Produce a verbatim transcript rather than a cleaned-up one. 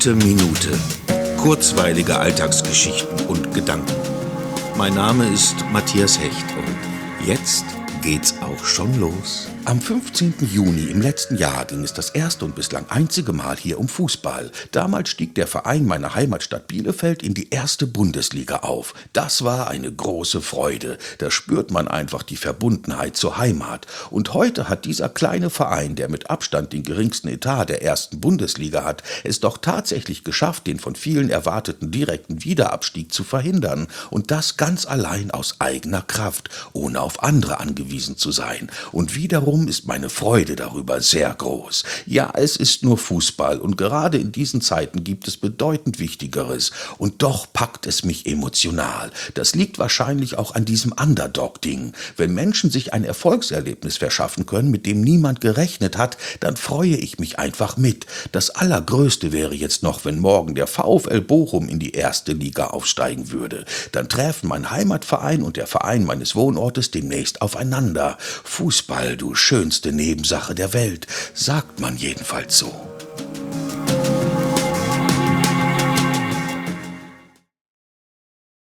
Gute Minute. Kurzweilige Alltagsgeschichten und Gedanken. Mein Name ist Matthias Hecht und jetzt geht's auch schon los. Am fünfzehnten Juni im letzten Jahr ging es das erste und bislang einzige Mal hier um Fußball. Damals stieg der Verein meiner Heimatstadt Bielefeld in die erste Bundesliga auf. Das war eine große Freude. Da spürt man einfach die Verbundenheit zur Heimat. Und heute hat dieser kleine Verein, der mit Abstand den geringsten Etat der ersten Bundesliga hat, es doch tatsächlich geschafft, den von vielen erwarteten direkten Wiederabstieg zu verhindern. Und das ganz allein aus eigener Kraft, ohne auf andere angewiesen zu sein. Und wiederum ist meine Freude darüber sehr groß. Ja, es ist nur Fußball und gerade in diesen Zeiten gibt es bedeutend Wichtigeres. Und doch packt es mich emotional. Das liegt wahrscheinlich auch an diesem Underdog-Ding. Wenn Menschen sich ein Erfolgserlebnis verschaffen können, mit dem niemand gerechnet hat, dann freue ich mich einfach mit. Das Allergrößte wäre jetzt noch, wenn morgen der VfL Bochum in die erste Liga aufsteigen würde. Dann treffen mein Heimatverein und der Verein meines Wohnortes demnächst aufeinander. Fußball, du schönste Nebensache der Welt, sagt man jedenfalls so.